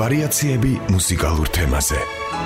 ვარიაციები მუსიკალურ თემაზე.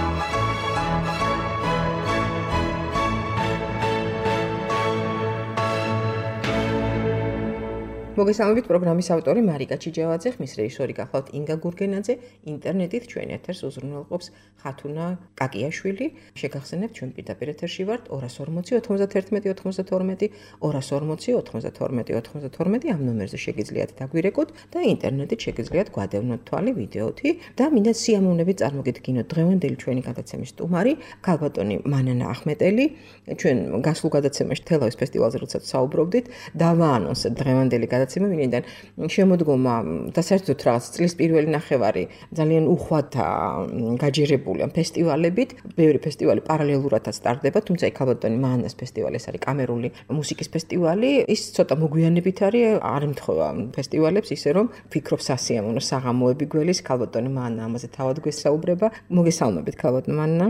მოგესალმებით პროგრამის ავტორი მარიკა ჩიჯავაძე, ხმის რეჟისორი გახლავთ ინგა გურგენაძე, ინტერნეტით ჩვენ ეთერს უზრუნველყოფს ხათუნა კაკიაშვილი. შეგახსენებთ, ჩვენ პირდაპირ ეთერში ვართ 240 91 92, 240 92 92 ამ ნომერზე შეგიძლიათ დაგვირეკოთ და ინტერნეტით შეგიძლიათ გვადევნოთ თვალი ვიდეოთი და მინდა სიამოვნებით წარმოგიდგინოთ დღევანდელი ჩვენი გადაცემის სტუმარი, ქალბატონი მანანა ახმეტელი. ჩვენ გასულ გადაცემაში თელავის ფესტივალზე როდესაც საუბრობდით, დავაანონსეთ დღევანდელი ვინაიდან შემოდგომა და საერთოდ რაღაც წლის პირველი ნახევარი ძალიან უხვად გაჯერებული ფესტივალებით. ბევრი ფესტივალი პარალელურადაც ტარდება, თუმცა ქალბატონი მანანას ფესტივალი ეს არის კამერული მუსიკის ფესტივალი. ის ცოტა მოგვიანებით არის, არ ემთხვევა ფესტივალებს ისე რომ ვფიქრობ სასიამოვნო საღამოები გველის. ქალბატონი მანანა ამაზე თავად გვესაუბრება. მოგესალმებით ქალბატონი მანანა.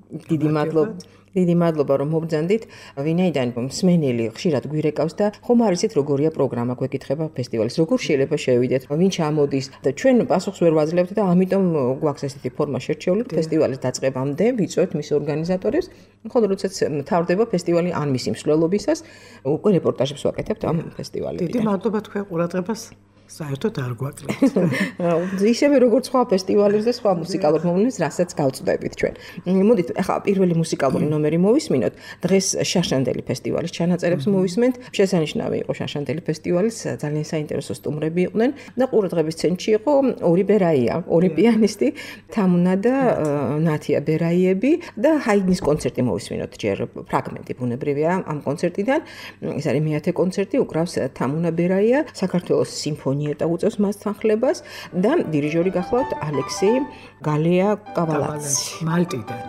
დიდი მადლობა რომ მობრძანდით. ვინაიდან მსმენელი ხშირად გვირეკავს და ხომ არ იცით როგორია პროგრამა, გვეკითხება ფესტივალის, როგორ შეიძლება შევიდეთ, ვინ ჩამოდის და ჩვენ პასუხს ვერ ვაძლევთ და ამიტომ გვაქვს ესეთი ფორმა შერჩეული ფესტივალის დაწყებამდე ვიწვევთ მის ორგანიზატორებს, ხოლო როდესაც თავდება ფესტივალი ან მისი მსვლელობისას უკვე რეპორტაჟებს ვაკეთებთ ამ ფესტივალიდან. დიდი მადლობა თქვენ ყურადღებას. საერთოდ არ გვაკლებთ. ისევე როგორც სხვა ფესტივალებზე და სხვა მუსიკალურ მომენტებს, რასაც გავწვდებით ჩვენ. მოდით, ახლა პირველი მუსიკალური ნომერი მოვისმინოთ. დღეს შაშანდელი ფესტივალის ჩანაწერებს მოვისმენთ. შესანიშნავი იყო შაშანდელი ფესტივალის, ძალიან საინტერესო სტუმრები იყვნენ და ყურადღების ცენტრში იყო ორი ბერაია, ორი პიანისტი, თამუნა და ნათია ბერაიები და ჰაიდნის კონცერტი მოვისმინოთ ჯერ ფრაგმენტი ბუნებრივია ამ კონცერტიდან. ეს არის მეათე კონცერტი, უკრავს თამუნა ბერაია, საქართველოს სიმფონია და უწევს მას თანხლებას და დირიჟორი გახლავთ ალექსეი გალეა კავალაცი მალტიდან.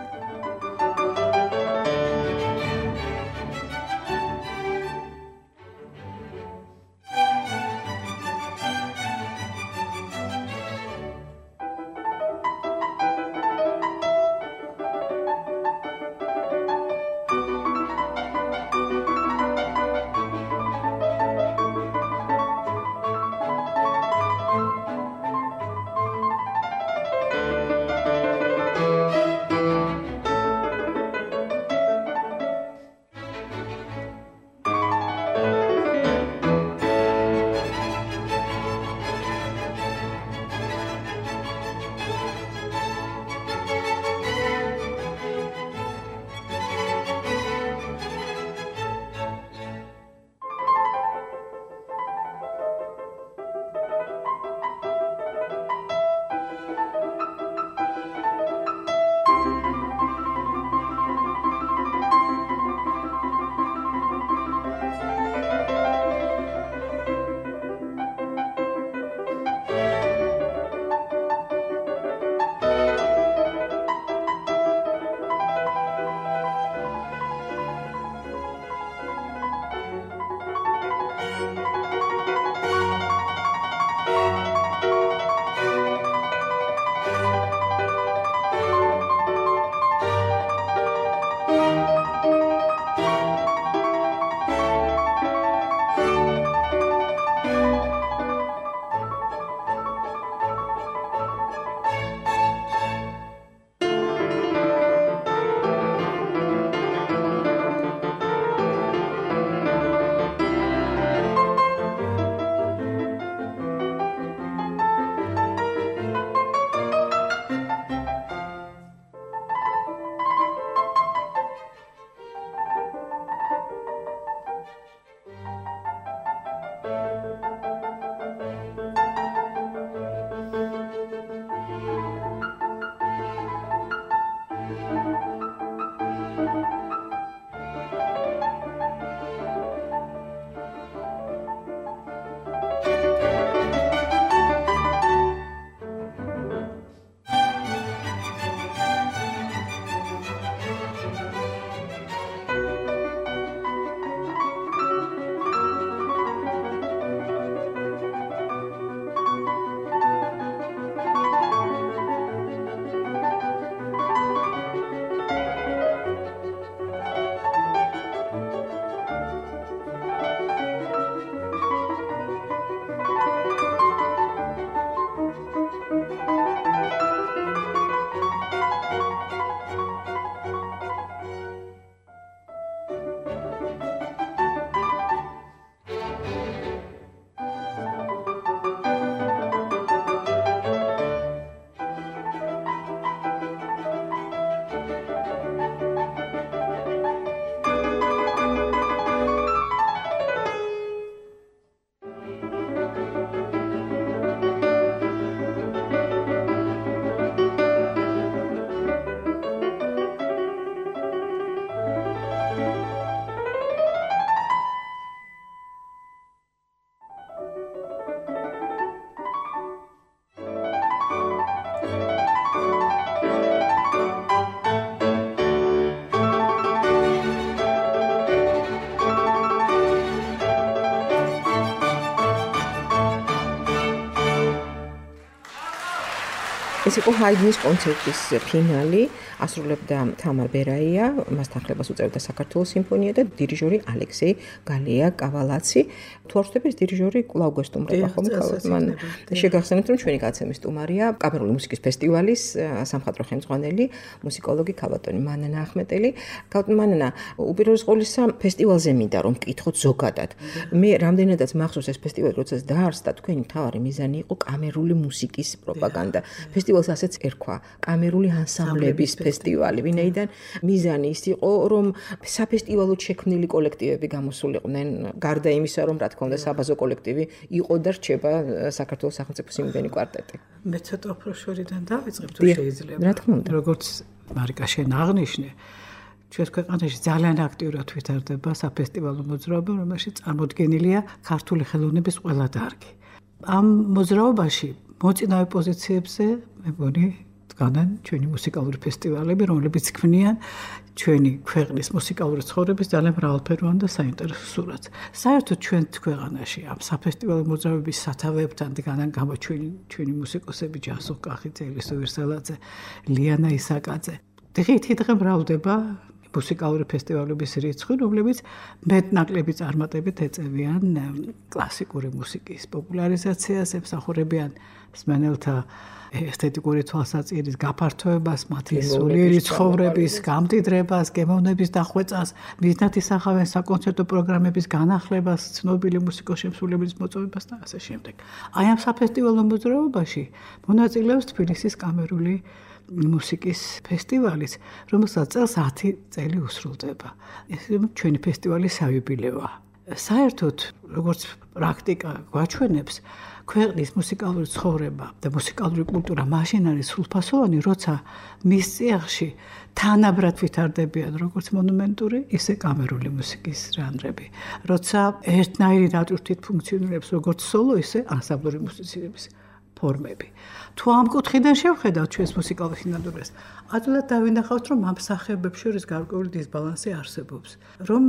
ეს იყო ჰაიდნის კონცერტის ფინალი, ასრულებდა თამარ ბერაია, მასთან ხლებას უწევდა საქართველოს სიმფონია და დირიჟორი ალექსეი გალია-კავალაცი. თუ არ ვთქვი, დირიჟორი კვლავ გესტუმრება ხოლმე ქალაქ მან. შეგახსენებთ, რომ ჩვენი გაცემის სტუმარია კამერული მუსიკის ფესტივალის სამხატვრო ხელმძღვანელი, მუსიკოლოგი ქალბატონი მანანა ახმეტელი. ქალბატონი მანანა, უპირველეს ყოვლისა ფესტივალზე მინდა რომ მკითხოთ ზოგადად. მე რამდენადაც მახსოვს ეს ფესტივალი, როდესაც დაარსდა, თქვენი მთავარი მიზანი იყო კამერული მუსიკის პროპაგანდა. ფესტივალს ასეც ერქვა, კამერული ანსამბლების ფესტივალი, ვინაიდან მიზანი ის იყო, რომ საფესტივალოდ შექმნილი კოლექტივები გამოსულიყვნენ, გარდა იმისა, რომ რა თქმა უნდა საბაზო კოლექტივი იყო და რჩება საქართველოს სახელმწიფო სიმღერული კვარტეტი. მე ცოტა უფრო შორიდან დავიწყებ თუ შეიძლება. რა თქმა უნდა. როგორც მარიკა შენ აღნიშნე, ჩვენს ქვეყანაში ძალიან აქტიურად ვითარდება საფესტივალო მოძრაობა, რომელშიც წარმოდგენილია ქართული ხელოვნების ყველა დარგი. ამ მოძრაობაში მოწინავე პოზიციებზე მე მგონი დგანან ჩვენი მუსიკალური ფესტივალები, რომლებიც ქმნიან ჩვენი ქვეყნის მუსიკალური ცხოვრების ძალიან მრავალფეროვან და საინტერესო სურათს. საერთოდ ჩვენ ქვეყანაში ამ საფესტივალო მოძრაობების სათავეებთან დგანან ჩვენი მუსიკოსები ჯასო კახიძე, ელისო ვირსალაძე, ლიანა ისაკაძე. დღითიდღე მრავლდება მუსიკალური ფესტივალების რიცხვი, რომლებიც მეტნაკლები წარმატებით ეწევიან კლასიკური მუსიკის პოპულარიზაციას, ემსახურებიან მსმენელთა ესთეტიკური თვალსაჩინოს გაფართოებას, მათი სულიერი ცხოვრების გამდიდრებას, გემოვნების დახვეწას, მიზნად ისახავენ საკონცერტო პროგრამების განახლებას, ცნობილი მუსიკოსშემსრულებლის მოწვევებას და ასე შემდეგ. აი ამ საფესტივალო მოძრაობაში მონაწილეობს თბილისის კამერული მუსიკის ფესტივალიც, რომელსაც წელს 10 წელი უსრულდება. ეს ჩვენი ფესტივალის საიუბილეოა. საერთოდ, როგორც პრაქტიკა გვაჩვენებს, ქვეყნის მუსიკალური ცხოვრება და მუსიკალური კულტურა მაშინ არის სრულფასოვანი, როცა მის წიაღში თანაბრად ვითარდებიან როგორც მონუმენტური, ისე კამერული მუსიკის ჟანრები. როცა ერთნაირი დატვირთვით ფუნქციონირებს როგორც სოლო, ისე ანსამბლური მუსიცირების ფორმები. თუ ამ კუთხიდან შევხედავთ ჩვენს მუსიკალურ სინამდვილეს, ადვილად დავინახავთ, რომ ამ სახეობებს შორის გარკვეული დისბალანსი არსებობს, რომ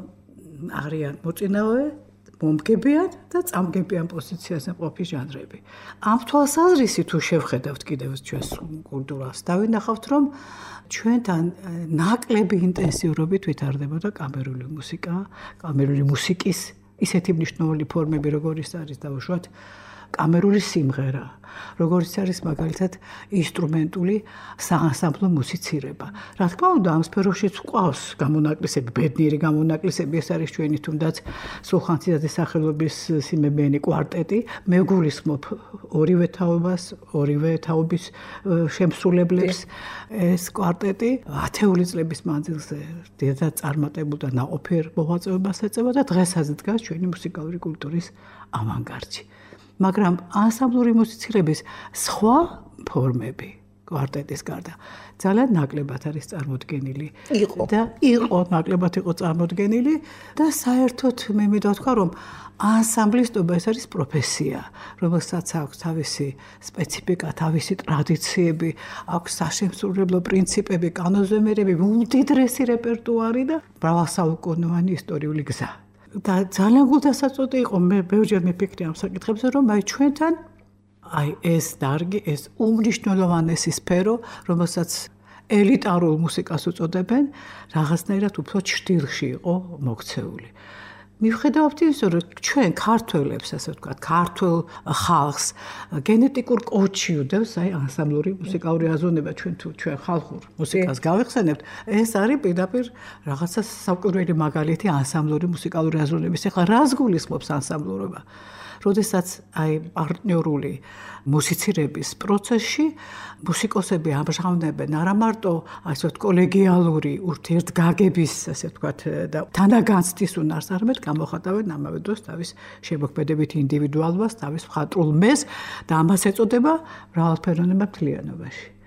არიან მოწინავე, მომგებიან და წამგებიან პოზიციაზე მყოფი ჟანრები. ამ თვალსაზრისით თუ შევხედავთ კიდევ ჩვენს კულტურას, დავინახავთ, რომ ჩვენთან ნაკლები ინტენსიურობით ვითარდებოდა კამერული მუსიკა, კამერული მუსიკის ისეთი მნიშვნელოვანი ფორმები, როგორიც არის დაუშვათ კამერული სიმღერა, როგორც არის მაგალითად ინსტრუმენტული საანსამბლო მუსიცირება. რა თქმა უნდა, ამ სფეროშიც გვყავს გამონაკლისები, ბედნიერი გამონაკლისები, ეს არის ჩვენი თუნდაც სულხან-ციდაძის სახელობის სიმებიანი კვარტეტი. მე გულისხმობ ორივე თაობას, ორივე თაობის შემსრულებლებს. ეს კვარტეტი 10 წლების მანძილზე დიდად წარმატებულ და ნაყოფიერ მოღვაწეობას ეწევა და დღესაც დგას ჩვენი მუსიკალური კულტურის ავანგარდში. მაგრამ ანსამბლური მუსიცირების სხვა ფორმები კვარტეტის გარდა ძალიან ნაკლებად არის წარმოდგენილი და იყო ნაკლებად იყო წარმოდგენილი და საერთოდ მე მინდა თქვა რომ ანსამბლისტობა ეს არის პროფესია, რომელსაც აქვს თავისი სპეციფიკა, თავისი ტრადიციები, აქვს საშემსრულებლო პრინციპები, კანონზომიერები, უდიდრესი რეპერტუარი და მრავალსაუკუნოვანი ისტორიული გზა. და ძალიან გულდასაწყვეტი იყო მე ბევრჯერ მიფიქრე ამ საკითხებზე რომ აი ჩვენთან აი ეს დარგი ეს უმნიშვნელოვანესი სფერო რომელსაც ელიტარულ მუსიკას უწოდებენ რაღაცნაირად უფრო ჩრდილში იყო მოქცეული. მივხედავთ ის რომ ჩვენ ქართველებს ასე ვთქვათ ქართულ ხალხს გენეტიკურ კოდში უდევს აი ანსამბლური მუსიკალური აზროვნება ჩვენ თუ ჩვენ ხალხურ მუსიკას გავიხსენებთ ეს არის პირდაპირ რაღაცა საკვირველი მაგალითი ანსამბლური მუსიკალური აზროვნების. ეხლა რას გულისხმობს ანსამბლურობა? როდესაც აი პარტნიორული მუსიცირების პროცესში მუსიკოსები ამჟღავნებენ არა მარტო ასე ვთქვათ კოლეგიალური ურთიერთგაგების ასე ვთქვათ და თანაგანცდის უნარს, არამედ გამოხატავენ ამავე დროს თავის შემოქმედებით ინდივიდუალობას, თავის მხატვრულ მეს და ამას ეწოდება მრავალფეროვნება მთლიანობაში.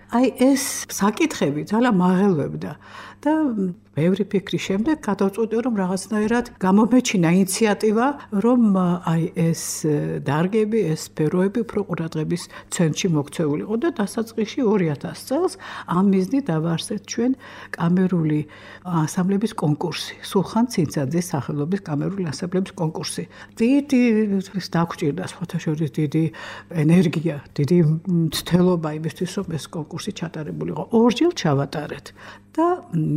აი ეს საკითხები ძალიან მაღელვებდა და ბევრი ფიქრის შემდეგ გადავწყვიტე რომ რაღაცნაირად გამომეჩინა ინიციატივა რომ აი ეს დარგები, ეს სფეროები უფრო ყურადღების ცენტრში მოქცეულიყო და დასაწყისში 2000 წელს ამ მიზნით დავაარსეთ ჩვენ კამერული ანსამბლების კონკურსი, სულხან ცინცაძის სახელობის კამერული ანსამბლების კონკურსი. დიდი დაგჭირდა სხვათა შორის დიდი ენერგია, დიდი მცდელობა იმისთვის რომ ეს კონკურსი ჩატარებულიყო. ორჯერ ჩავატარეთ და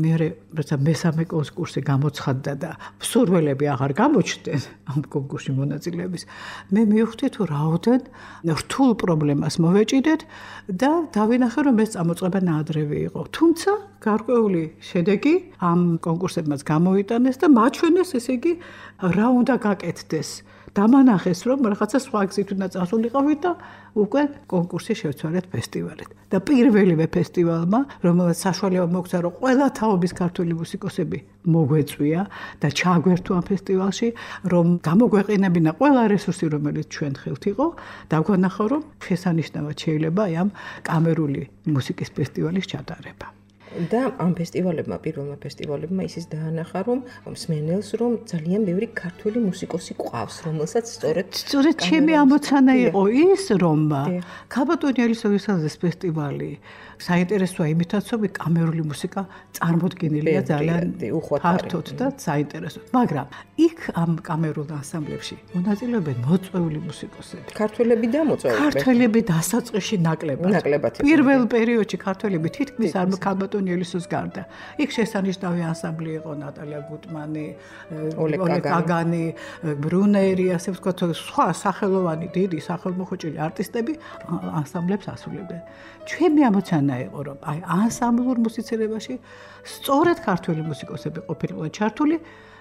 როცა მესამე კონკურსი გამოცხადდა და მსურველები აღარ გამოჩნდნენ ამ კონკურსში მონაწილეების, მე მივხვდი თუ რაოდენ რთულ პრობლემას მოვეჭიდეთ და დავინახე რომ ეს წამოწყება ნაადრევი იყო. თუმცა გარკვეული შედეგი ამ კონკურსებმაც გამოიტანეს და მაჩვენეს ესე იგი რა უნდა გაკეთდეს. დამანახეს რომ რაღაცა სხვა გზით უნდა წასულიყავით და უკვე კონკურსი შევცვალეთ ფესტივალით. და პირველივე ფესტივალმა, რომელსაც საშუალება მოგცა რომ ყველა თაობის ქართული მუსიკოსები მოგვეწვია და ჩაგვერთო ამ ფესტივალში, რომ გამოგვეყენებინა ყველა რესურსი, რომელიც ჩვენ ხელთ იყო, დაგვანახა რომ შესანიშნავად შეიძლება ამ კამერული მუსიკის ფესტივალის ჩატარება. და ამ ფესტივალებმა, პირველმა ფესტივალებმა ისიც დაანახა, რომ მსმენელს რომ ძალიან ბევრი ქართული მუსიკოსი ყავს, რომელსაც სწორედ ჩემი ამოცანა იყო ის, რომ ქაბატონი ელისოვის ფესტივალი საინტერესოა იმითაც, რომ კამერული მუსიკა წარმოდგენილია ძალიან ფართოდ და საინტერესოდ. მაგრამ იქ ამ კამერულ ანსამბლებში მონაწილეობენ მოწვეული მუსიკოსები. ქართველები და მოწვეულები. ქართველები დასაწყისში ნაკლებად. პირველ პერიოდში ქართველები თითქმის არ ქაბატონი ელისოს გარდა. იქ შესანიშნავი ანსამბლი იყო ნატალია გუტმანი, ოლეგ კაგანი, ბრუნერი, ასე ვთქვათ, სხვა სახელოვანი დიდი სახელმოხვეჭილი არტისტები ანსამბლებს ასრულებდნენ. ჩემი ამოცანა იყო რომ აი ანსამბლურ მუსიცირებაში სწორედ ქართველი მუსიკოსები ყოფილიყო ჩართული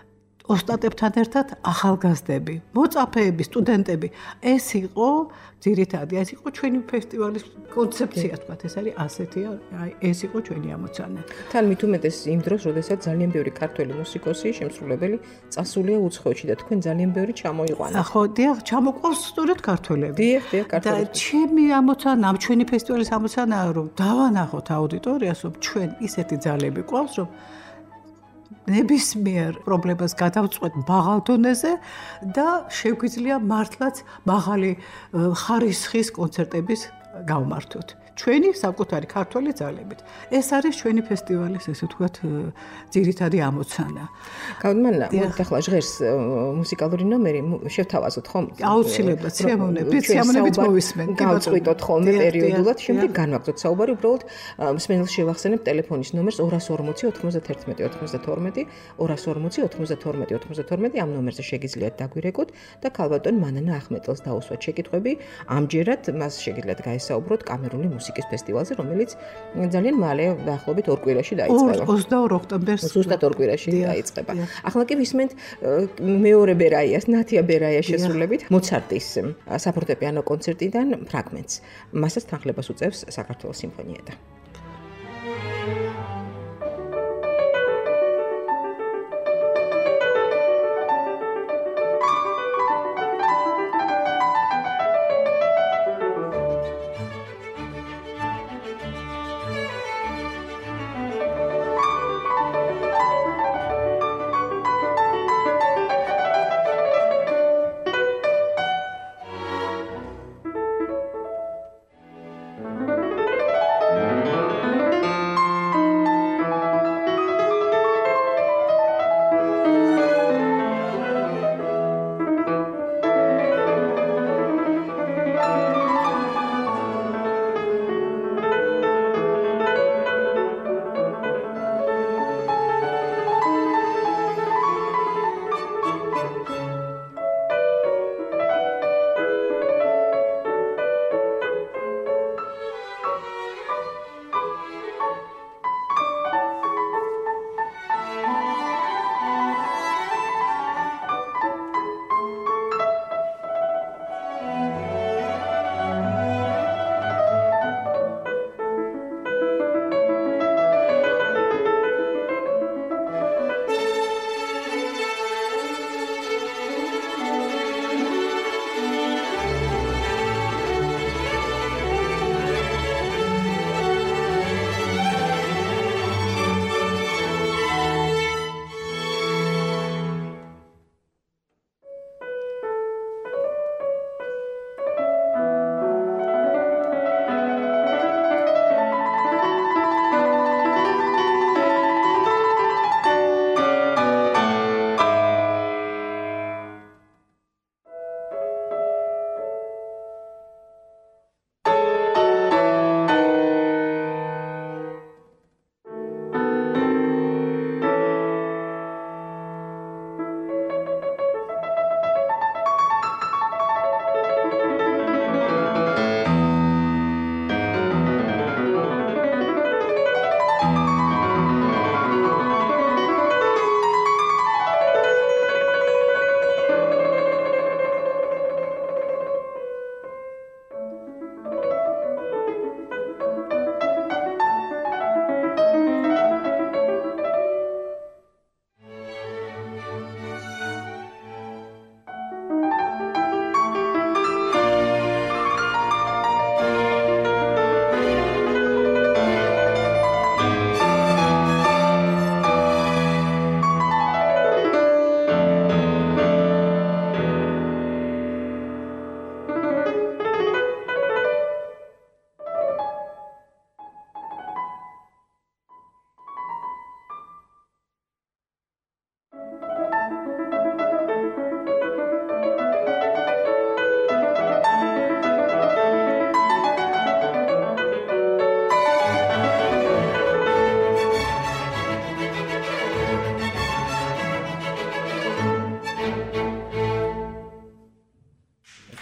ოსტატებთან ერთად ახალგაზრდები, მოწაფეები, სტუდენტები. ეს იყო ძირითადი, ეს იყო ჩვენი ფესტივალის კონცეფცია, თქვათ, ეს არის ასეთია, აი ეს იყო ჩვენი ამოცანა. თან მით უმეტეს იმ დროს, როდესაც ძალიან ბევრი ქართველი მუსიკოსი, შემსრულებელი წასულია უცხოეთში და თქვენ ძალიან ბევრი ჩამოიყვანეთ. ხო, დიახ, ჩამოყავს სწორედ ქართველები. დიახ, ქართველები. და ჩემი ამოცანა, ამ ჩვენი ფესტივალის ამოცანაა, რომ დავანახოთ აუდიტორიას, რომ ჩვენ ისეთი ძალები ყავს, რომ ნებისმიერ პრობლემას გადავწყვეტ მაღალ დონეზე და შეგვიძლია მართლაც მაღალი ხარისხის კონცერტების გავმართოთ. ჩვენი საკუთარი ქართველი ძალებით. ეს არის ჩვენი ფესტივალის, ესე ვთქვათ, ძირითადი ამოცანა. გაუდმანლა, ახლა ჟღერს მუსიკალური ნომერი შევთავაზოთ ხომ? აუცილებლად, სიამოვნებით მოვისმენ. გავწყვიტოთ ხოლმე პერიოდულად, შემდეგ განვაგრძოთ საუბარი, უბრალოდ მსმენელს შევახსენებ ტელეფონის ნომერს 240 91 92 240 92 92 ამ ნომერზე შეგიძლიათ დაგვირეკოთ და ქალბატონ მანანა ახმეტელს დაუსვათ შეკითხვები. ამჯერად მას შეგიძლიათ გაესაუბროთ კამერული მუსიკის ფესტივალზე, რომელიც ძალიან მალე დაახლოებით 2 კვირაში დაიწყება. 22 ოქტომბერს ზუსტად 2 კვირაში დაიწყება. ახლა კი ვისმენთ მეორე ბერაიას, ნათია ბერაიას შესრულებით მოცარტის საფორტეპიანო კონცერტიდან ფრაგმენტს. მასაც თანხლებას უწევს საქართველოს სიმფონიედა.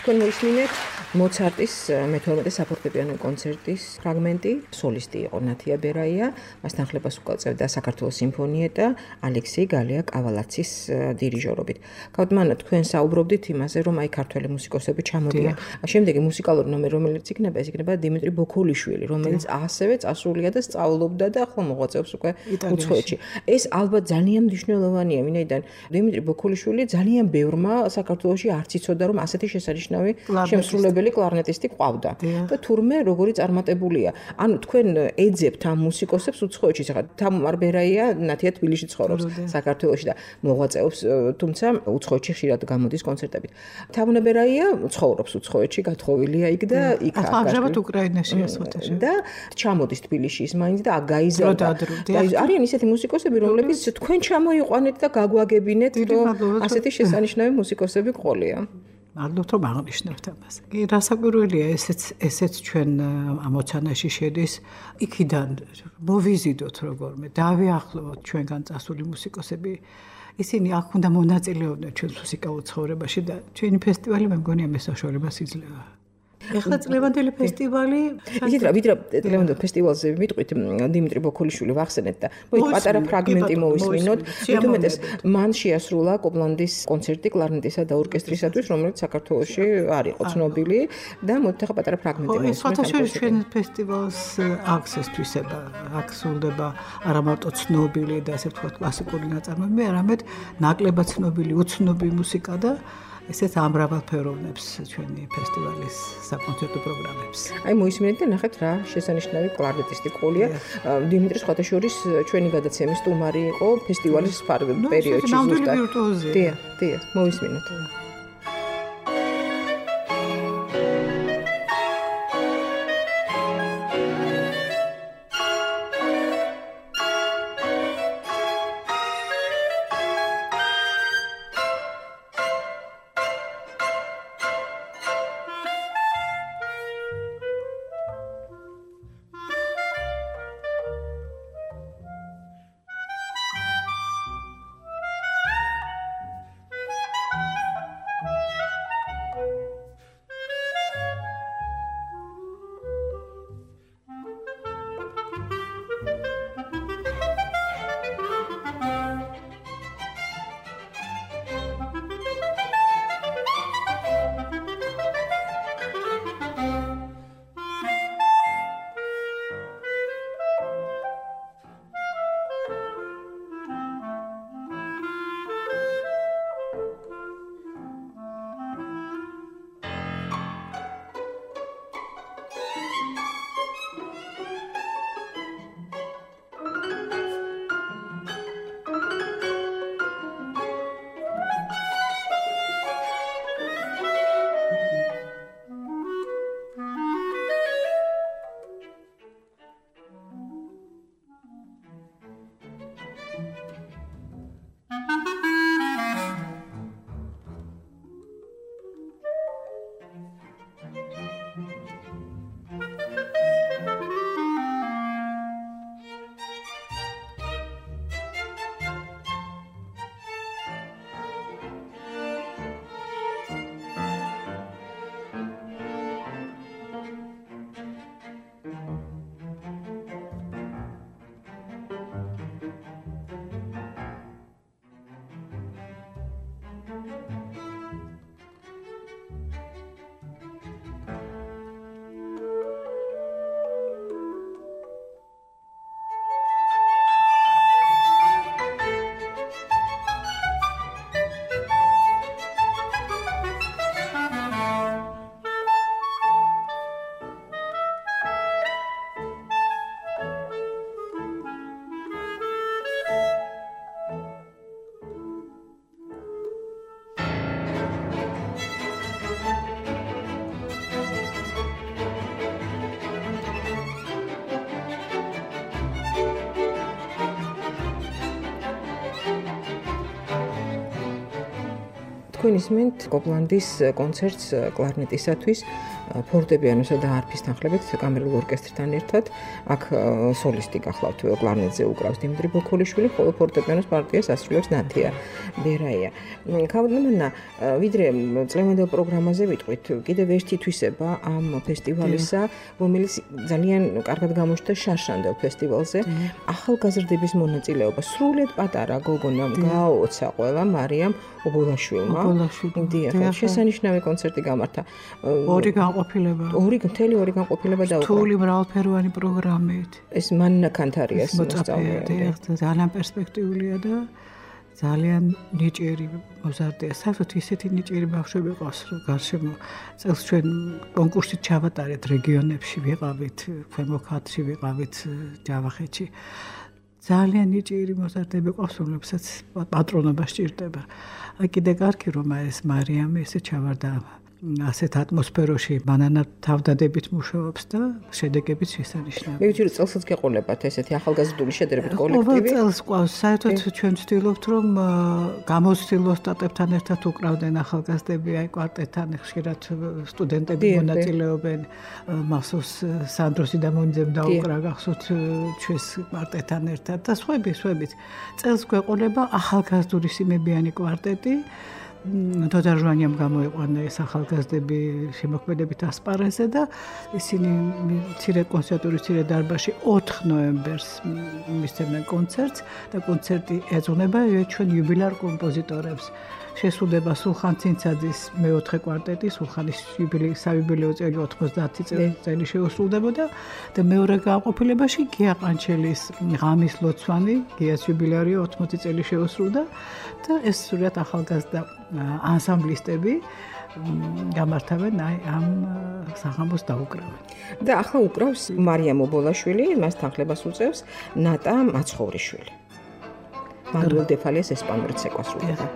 თქვენ მოისმინეთ მოცარტის მე-12 საფორტეპიანო კონცერტის ფრაგმენტი, სოლისტი იყო ნათია ბერაია, მასთან ახლებას უკალწევდა საქართველოს სიმფონიეტა ალექსეი გალია-კავალაცის დირიჟორობით. გავდმანათ, თქვენ საუბრობდით იმაზე, რომ აი ქართველი მუსიკოსები ჩამოდიან. შემდეგი მუსიკალური ნომერი, რომელიც იქნება, ეს იქნება დიმიტრი ბოქოლიშვილი, რომელიც ასევე წასულია და სწავლობდა და ახლა მოღვაწეობს უკვე უცხოეთში. ეს ალბათ ძალიან მნიშვნელოვანია, ვინაიდან დიმიტრი ბოქოლიშვილი ძალიან ბევრმა საქართველოში არც იცოდა, რომ ასეთი შესანიშნავი შემსრულებელი კლარნეტისტი ყავდა და თურმე როგორი წარმატებულია. ანუ თქვენ ეძებთ ამ მუსიკოსებს უცხოეთში, ხა თამარ ბერაია ნათია თბილისში ცხოვრობს საქართველოში და მოღვაწეობს, თუმცა უცხოეთში ხშირად გამოდის კონცერტებით. თამარ ბერაია ცხოვრობს უცხოეთში, გათხოვილია იქ და იქ აღარებად უკრაინაში ასოთაში. და ჩამოდის თბილისში ის მაინც და აგაიზარდა. არიან ისეთი მუსიკოსები, რომლებიც თქვენ ჩამოიყვანეთ და გაგვაგებინეთ, რომ ასეთი შესანიშნავი მუსიკოსები ყოლია. მადლობთ რომ აღნიშნავთ ამას. კი, რასაკვირველია, ესეც ჩვენ ამოცანაში შედის. იქიდან მოვიზიდოთ როგორმე, დავიახლოვოთ ჩვენგან წასული მუსიკოსები. ისინი აქ უნდა მონაწილეობდნენ ჩვენს მუსიკალურ ცხოვრებაში და ჩვენი ფესტივალი მე მგონია მესაშუალებას იძლევა. ეხლა წლევანდელი ფესტივალი ისეთ რა ვიდრე წლევანდელ ფესტივალზე ვიტყვით დიმიტრი ბოქოლიშვილი ვახსენეთ და მოიყვ პატარა ფრაგმენტი მოვისმინოთ. მეტუმეტეს მან შეასრულა კოპლანდის კონცერტი კლარნეტისა და ორკესტრისათვის, რომელიც საქართველოში არ იყო ცნობილი და მოდით ახლა პატარა ფრაგმენტი მოვისმინოთ. სხვათაშორის ჩვენ ფესტივალს აქვს ეს თვისება, აქ სრულდება არა მარტო ცნობილი და ასე ვთქვათ კლასიკური ნაწარმოებები, არამედ ნაკლებად ცნობილი უცნობი მუსიკა და ესეც ამრავალფეროვნებს ჩვენი ფესტივალის საკონცერტო პროგრამებს. აი მოისმინეთ და ნახეთ რა შესანიშნავი კლარნეტისტი ყოლია. დიმიტრი სხვათაშორის ჩვენი გადაცემის სტუმარი იყო ფესტივალის პერიოდში ზუსტად. დიახ, მოისმინოთ. თქვენ ისმენთ კოპლანდის კონცერტს კლარნეტისათვის, ფორტეპიანოსა და არფის თანხლებით კამერულ ორკესტრთან ერთად. აქ სოლისტი გახლავთ, კლარნეტზე უკრავს დიმიტრი ბოქოლიშვილი, ხოლო ფორტეპიანოს პარტიას ასრულებს ნათია ბერაია. ქალბატონო, ვიდრე წლევანდელ პროგრამაზე ვიტყვით, კიდევ ერთი თვისება ამ ფესტივალისა, რომელიც ძალიან კარგად გამოჩნდა შარშანდელ ფესტივალზე. ახალგაზრდების მონაწილეობა სრულიად პატარა გოგონამ გააოცა ყველა მარიამ ობოლაშვილმა. დიახ, შესანიშნავი კონცერტი გამართა. ორი განყოფილება დაუყარა. რთული მრავალფეროვანი პროგრამით. ეს მანნა ქანთარიას მოსწავლეა. ძალიან პერსპექტიულია და ძალიან ნიჭიერი მოზარდია. საერთოდ ისეთი ნიჭიერი ბავშვები ყავს, რომ გარშემო წელს ჩვენ კონკურსით ჩავატარეთ რეგიონებში, ვიყავით ქვემო ქართლში, ვიყავით ჯავახეთში. ძალიან ნიჭიერი მოზარდები ყავს, რომლებსაც პატრონობა სჭირდება. კიდე კარგი რომ ეს მარიამი ესე ჩავარდა ასეთ ატმოსფეროში მანანა თავდადებით მუშაობს და შედეგებიც შესანიშნავია. მე ვიცი რომ წელსაც გეყოლებათ ესეთი ახალგაზრდული შედარებით კოლექტივი. ყოველ წელს ყავს. საერთოდ ჩვენ ვცდილობთ რომ გამოცდილოს სტატებთან ერთად უკრავდნენ ახალგაზრდები, აი კვარტეტთან ხშირად სტუდენტები მონაწილეობენ. მახსოვს სანდროსი და მონძემ დაუკრა გახსოვთ ჩვენს კვარტეტთან ერთად და სხვაებით. წელს გვეყოლება ახალგაზრდული სიმებიანი კვარტეტი. თოთარჟვანიამ გამოიყვანა ეს ახალგაზრდები შემოქმედებით ასპარეზზე და ისინი მცირე კონსერვატორიის მცირე დარბაზში 4 ნოემბერს მისცემენ კონცერტს და კონცერტი ეძღვნება ჩვენ იუბილარ კომპოზიტორებს. შესრულდება სულხან ცინცაძის მეოთხე კვარტეტი, სულხანის საიუბილეო წელი 90 წელი შეუსრულდებოდა და მეორე განყოფილებაში გია ყანჩელის ღამის ლოცვანი, გიას იუბილეარი 80 წელი შეუსრულდა და ეს სრულად ახალგაზრდა ანსამბლისტები გამართავენ ამ საღამოს დაუკრავენ. და ახლა უკრავს მარიამ ობოლაშვილი, მას თანხლებას უწევს ნატა მაცხოვრიშვილი. მანუელ დე-ფალიას ესპანური ცეკვა სრულდება.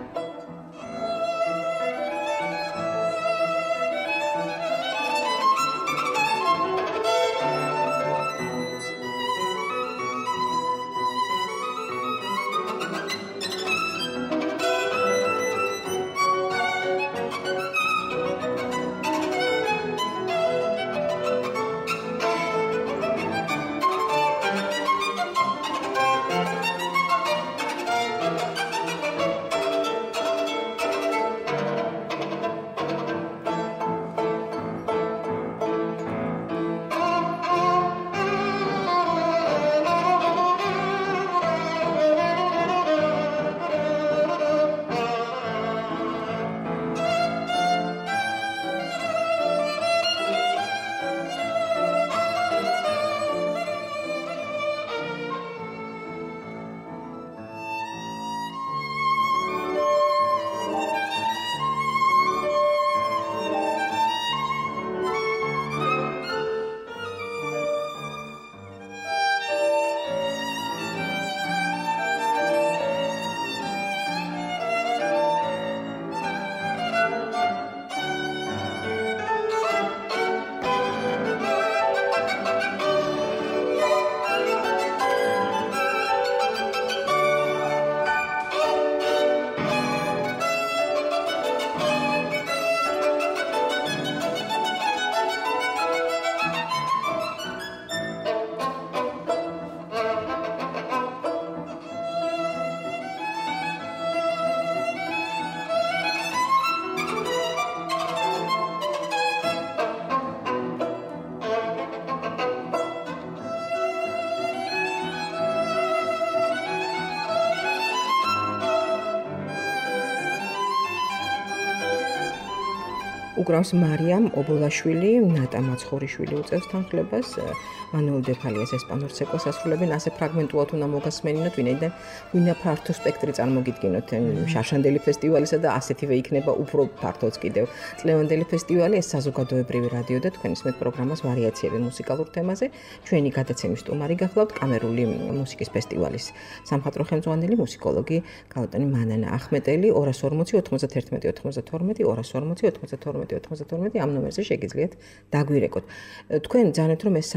უკრავს მარიამ ობოლაშვილი, ნატა მაცხოვრიშვილი უწევს თანხლებას, მანუელ დე-ფალიას ესპანურ ცეკვას ასრულებენ, ასე ფრაგმენტულად უნდა მოგასმენინოთ, ვინაიდან ვინა ფართო სპექტრი წარმოგიდგინოთ შარშანდელი ფესტივალისა და ასეთივე იქნება უფრო ფართოც კიდევ. წლევანდელი ფესტივალი ეს საზოგადოებრივი რადიო და თქვენ ისმენთ პროგრამას ვარიაციები მუსიკალურ თემაზე. ჩვენი გადაცემის სტუმარი გახლავთ კამერული მუსიკის ფესტივალის სამხატვრო ხელმძღვანელი მუსიკოლოგი ქალბატონი მანანა ახმეტელი 240 91 92 240 92 92 ამ ნომერზე შეგიძლიათ დაგვირეკოთ. თქვენ ძანეთ რომ ეს საიუბილეო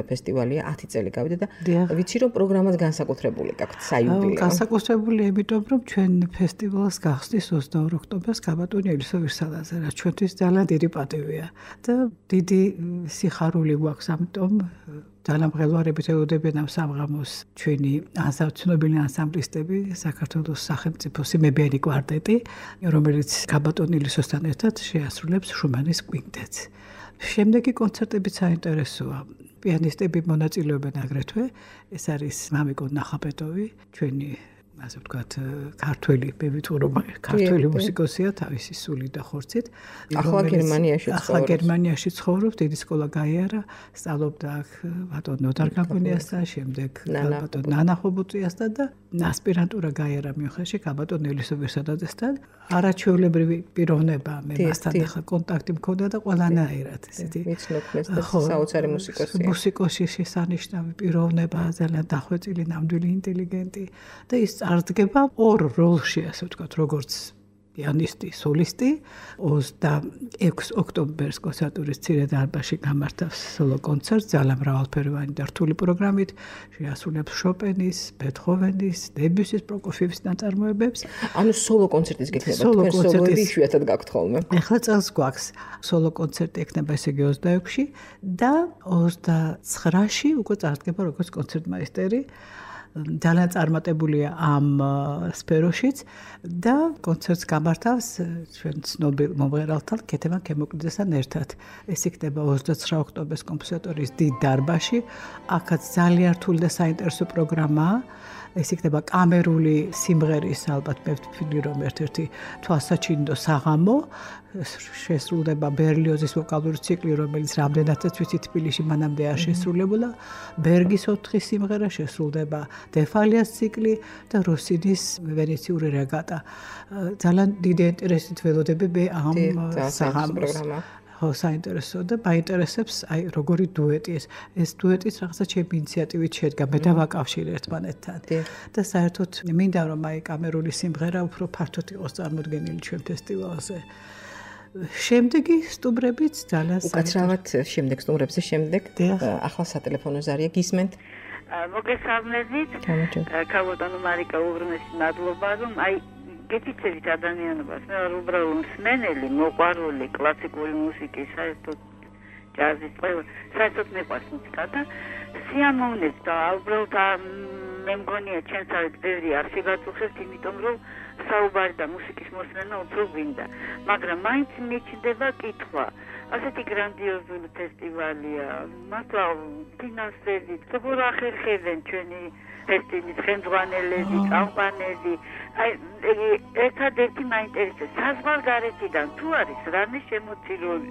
ფესტივალია 10 წელი გავიდა და ვიცი რომ პროგრამაც განსაკუთრებული გაქვთ საიუბილეო. განსაკუთრებული იმიტომ რომ ჩვენ ფესტივალს გახსნის 22 ოქტომბერს გაბატონი ელისო ვირსალაძე, რაც ჩვენთვის ძალიან დიდი პატივია და დიდი სიხარული გვაქვს, ამიტომ ძალიან მღელვარებით ელოდებიან ამ სამღამოს ჩვენი ცნობილი ანსამბლისტები, საქართველოს სახელმწიფო სიმებიანი კვარტეტი, რომელიც გაბატონ ილისოსთან ერთად შეასრულებს შუმანის კვინტეტს. შემდეგი კონცერტებიც საინტერესოა. პიანისტები მონაწილეობენ აგრეთვე, ეს არის მამიკო ნახაპეტოვი, ჩვენი ასე ვთქვათ, ქართველი, მე ვიტყვი რომ ქართველი მუსიკოსია თავისი სულით და ხორცით. ახლა გერმანიაში ცხოვრობს, დიდი სკოლა გაიარა, სწავლობდა აქ ბატონ ნოდარ გაგონიასთან, შემდეგ ბატონ ნანა ხობუტიასთან და ასპირანტურა გაიარა მიუნხენში ბატონ ელისო ვირსალაძესთან. არაჩვეულებრივი პიროვნება, მე მასთან ახლა კონტაქტი მქონდა და ყველანაირად ესეთი ვიცნობ და საოცარი მუსიკოსია. მუსიკოსი შესანიშნავი პიროვნება, ძალიან დახვეწილი, ნამდვილი ინტელიგენტი და ის წარდგება ორ როლში, ასე ვთქვათ, როგორც პიანისტი, სოლისტი. 26 ოქტომბერს კონსერვატორიის მცირე დარბაზში გამართავს სოლო კონცერტს, ძალიან მრავალფეროვანი და რთული პროგრამით, შეასრულებს შოპენის, ბეთჰოვენის, დებუსის, პროკოფიევის ნაწარმოებებს. ანუ სოლო კონცერტის გექნება, თქვენ სოლოები იშვიათად გაქვთ ხოლმე. ახლა წელს გვაქვს სოლო კონცერტი ექნება ესე იგი 26-ში და 29-ში უკვე წარდგება როგორც კონცერტმაისტერი. ძალიან წარმატებულია ამ სფეროშიც და კონცერტს გამართავს ჩვენ ცნობილ მომღერალთან კეთევან ქემოკლიდესთან ერთად. ეს იქნება 29 ოქტომბერს კომპოზიტორის დიდ დარბაზში. აქაც ძალიან რთული და საინტერესო პროგრამაა. ეს იქნება კამერული სიმღერის, ალბათ მე ვთვლი რომ ერთ-ერთი თვალსაჩინო საღამო. შესრულდება ბერლიოზის ვოკალური ციკლი, რომელიც რამდენადაც ვიცი თბილისში მანამდე არ შესრულებულა. ბერგის 4 სიმღერა შესრულდება, დეფალიას ციკლი და როსინის ვენეციური რეგატა. ძალიან დიდი ინტერესით ველოდები ამ საღამოს. ხო, საინტერესო და მაინტერესებს აი როგორი დუეტი ეს დუეტიც რაღაცა ჩემი ინიციატივით შედგა, მე დავაკავშირე ერთმანეთთან. და საერთოდ მინდა რომ აი კამერული სიმღერა უფრო ფართოდ იყოს წარმოდგენილი ჩვენ ფესტივალზე. შემდეგი სტუმრებიც ძალიან უკაცრავად შემდეგ სტუმრებზე შემდეგ ახლა სატელეფონო ზარია გისმენთ. მოგესალმებით. ქალბატონო მარიკა უღრმესი მადლობა რომ აი გეთიცებით ადამიანობას, მე ვარ უბრალოდ მსმენელი, მოყვარული კლასიკური მუსიკის, საერთოდ ჯაზის, საერთოდ მეყვარს მუსიკა და სიამოვნებს და უბრალოდ მე მგონია ჩვენს არის ბევრი არ შეგაწუხებთ, იმიტომ რომ საუბარი და მუსიკის მოსმენა უფრო გვინდა, მაგრამ მაინც მიჩნდება კითხვა. ასეთი გრანდიოზული ფესტივალია, მართლა ფინანსები, როგორ ახერხებენ ჩვენი ფესტივალის ხელმძღვანელები, წამყვანები. აი ერთადერთი მაინტერესებს საზღვარგარეთიდან თუ არის რამე შემოცილული.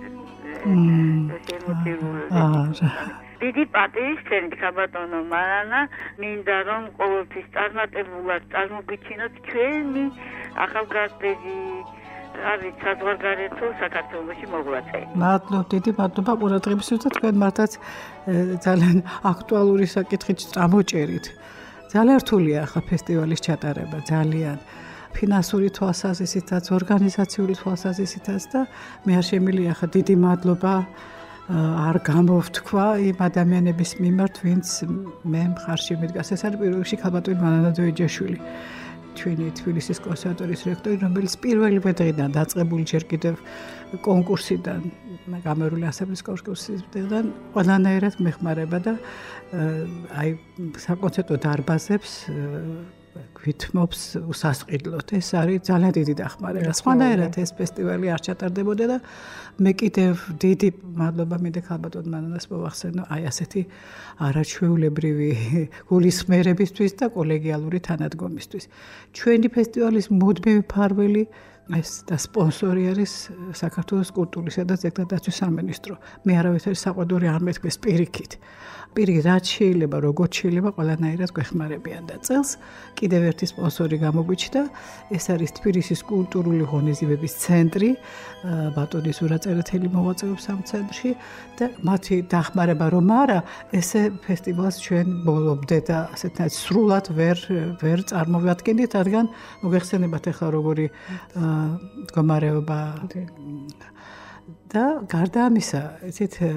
დიდი პატივის ჩემს ქალბატონო მარანა, მინდა რომ ყოველთვის წარმატებულად წარმოგიჩინოთ ჩვენი ახალგაზრდები არის საზღვარგარეთო საქართველოში მოღვაწე. მადლობა, დიდი მადლობა ყურადღებისთვის და თქვენ მართლაც ძალიან აქტუალური საკითხით წამოჭერით. ძალიან რთულია ახლა ფესტივალის ჩატარება, ძალიან ფინანსური თვალსაზრისითაც, ორგანიზაციული თვალსაზრისითაც და მე არ შემიძლია ახლა დიდი მადლობა არ გამოვთქვა იმ ადამიანების მიმართ, ვინც მე მხარში მიდგას. ეს არის პირველ რიგში ქალბატონი მანანა დოიჯაშვილი. ჩვენი თბილისის კონსერვატორიის რექტორი, რომელიც პირველივე დღიდან დაწყებული ჯერ კიდევ კონკურსიდან, კამერული ანსამბლის კონკურსიდან ყველანაირად მეხმარება და აი საკონცერტო დარბაზებს გვითმობს უსასყიდლოდ. ეს არის ძალიან დიდი დახმარება. სხვანაირად ეს ფესტივალი არ ჩატარდებოდა და მე კიდევ დიდი მადლობა მინდა ქალბატონ მანანას მოვახსენო აი ასეთი არაჩვეულებრივი გულისხმერებისთვის და კოლეგიალური თანადგომისთვის. ჩვენი ფესტივალის მუდმივი მფარველი ეს და სპონსორი არის საქართველოს კულტურისა და ძეგლდაცვის სამინისტრო. მე არავითარი საყვედური არ მეთქმეს პირიქით. პირი რაც შეიძლება, როგორც შეიძლება, ყველანაირად გვეხმარებიან და წელს კიდევ ერთი სპონსორი გამოგვიჩნდა. ეს არის თბილისის კულტურული ღონისძიებების ცენტრი, ბატონი სურაწერეთელი მოღვაწეობს ამ ცენტრში და მათი დახმარება რომ არა, ესე ფესტივალს ჩვენ ბოლომდე და ასეთნაირად სრულად ვერ წარმოვიდგენთ, რადგან მოგეხსენებათ ახლა როგორი მდგომარეობა და გარდა ამისა, იცით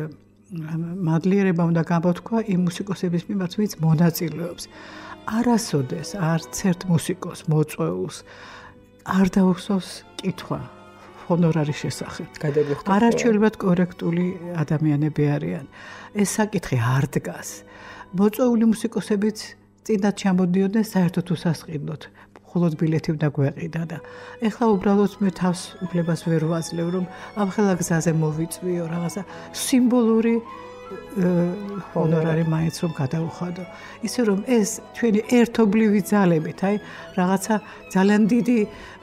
მადლიერება უნდა გამოთქვა იმ მუსიკოსების მიმართ, ვინც მონაწილეობს. არასოდეს არც ერთ მუსიკოს მოწვეულს არ დაუსვავს კითხვა ჰონორარის შესახებ. არაჩვეულებად კორექტული ადამიანები არიან. ეს საკითხი არ დგას. მოწვეული მუსიკოსებიც წინათ ჩამოდიოდნენ საერთოდ უსასყიდლოდ. მხოლოდ ბილეთი უნდა გვეყიდა და ეხლა უბრალოდ მე თავს უფლებას ვერ ვაძლევ, რომ ამ ხელა გზაზე მოვიწვიო რაღაცა სიმბოლური ჰონორარი მაინც რომ გადავუხადო. ისე რომ ეს ჩვენი ერთობლივი ძალებით, რაღაცა ძალიან დიდი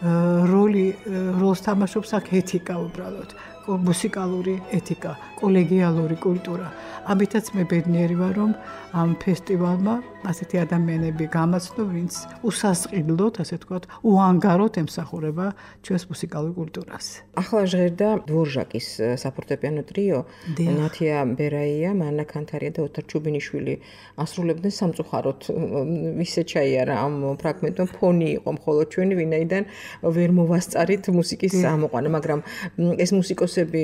როლს თამაშობს აქ ეთიკა უბრალოდ. მუსიკალური ეთიკა, კოლეგიალური კულტურა. ამითაც მე ბედნიერი ვარ, რომ ამ ფესტივალმა ასეთი ადამიანები გამაცნო, ვინც უსასყიდლოდ, ასე ვთქვათ, უანგაროდ ემსახურება ჩვენს მუსიკალურ კულტურას. ახლა ჟღერდა დვორჟაკის საფორტეპიანო ტრიო, ნათია ბერაია, მანა ქანთარია და ოთარ ჩუბინიშვილი ასრულებდნენ სამწუხაროდ. ისე ჩაიარა ამ ფრაგმენტმა ფონი იყო მხოლოდ ჩვენი, ვინაიდან ვერ მოვასწარით მუსიკის ამოყვანა, მაგრამ ეს მუსიკოსები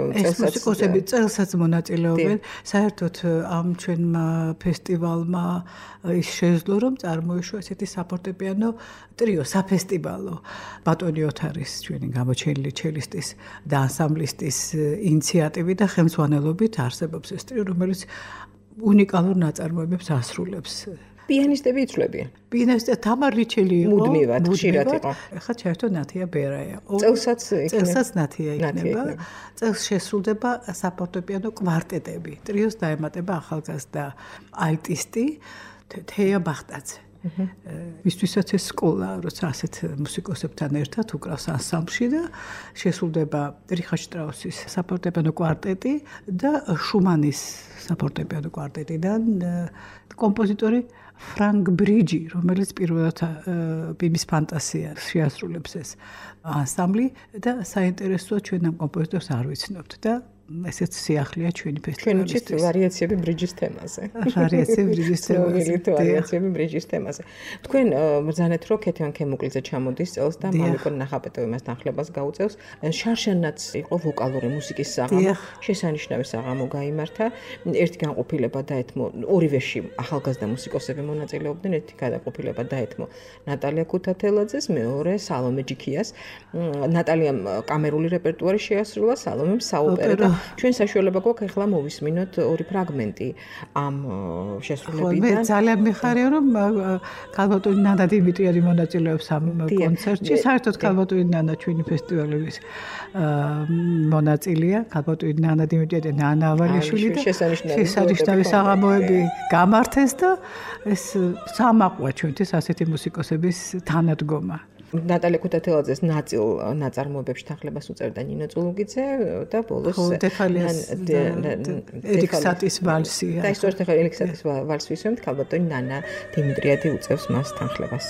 წელსაც მონაწილეობენ. საერთოდ ამ ჩვენმა ფესტივალმა ის შეძლო, რომ წარმოიშვა ესეთი საფორტეპიანო ტრიო, საფესტივალო. ბატონი ოთარის ჩვენი გამოჩენილი ჩელისტის და ანსამბლისტის ინიციატივით და ხელმძღვანელობით არსებობს ეს ტრიო, რომელიც უნიკალურ ნაწარმოებებს ასრულებს. პიანისტები იცვლებიან. პიანისტი თამარ რიჩელი იყო. მუდმივად ხშირად იყო. ახლა ჩაერთო ნათია ბერაია. წელსაც ნათია იქნება. წელს შესრულდება საფორტეპიანო კვარტეტები. ტრიოს დაემატება ახალგაზრდა ალტისტი თეა ბახტაძე. მისთვისაც ეს სკოლა, როცა ასეთ მუსიკოსებთან ერთად უკრავს ანსამბლში და შესრულდება რიხარდ შტრაუსის საფორტეპიანო კვარტეტი და შუმანის საფორტეპიანო კვარტეტიდან კომპოზიტორი ფრანკ ბრიჯი, რომელიც პირველად ბიმის ფანტასია შეასრულებს ეს ანსამბლი და საინტერესოა ჩვენ ამ კომპოზიტორს არ ვიცნობთ და ესეც სიახლეა ჩვენი ფესტივალისთვის. ჩვენც ვარიაციები ბრიჯის თემაზე. ბრიჯის თემაზე. თქვენ ბრძანეთ, რომ ქეთევან ქემუკლიძე ჩამოდის წელს და მალიკონ ნახაპეტოვი მას თანხლებას გაუწევს. შარშანაც იყო ვოკალური მუსიკის საღამო, შესანიშნავი საღამო გაიმართა. ერთი განყოფილება დაეთმო, ორივეში ახალგაზრდა მუსიკოსები მონაწილეობდნენ, ერთი განყოფილება დაეთმო ნატალია ქუთათელაძეს, მეორე სალომე ჯიქიას. ნატალიამ კამერული რეპერტუარი შეასრულა, სალომემ საოპერო. ჩვენ საშუალება გვაქვს ახლა მოვისმინოთ ორი ფრაგმენტი ამ შესრულებიდან. მე ძალიან მიხარია, რომ ქალბატონი ნანა დიმიტრიადი მონაწილეობს ამ კონცერტში. საერთოდ ქალბატონი ნანა ჩვენი ფესტივალების მონაწილეა. ქალბატონი ნანა დიმიტრიადი და ნანა ავალიშვილი და შესანიშნავი საღამოები გამართეს და ეს სამაყვა ჩვენთვის ასეთი მუსიკოსების თანადგომა. ნატალია ქუთათელაძეს ნაწარმოებებში თანხლებას უწევდა ნინო წულუგიძე და ბოლოს ერიქსატის ვალსი. და ის ერთ ერიქსატის ვალსს ვისმენთ, ქალბატონი ნანა დიმიტრიადი უწევს მას თანხლებას.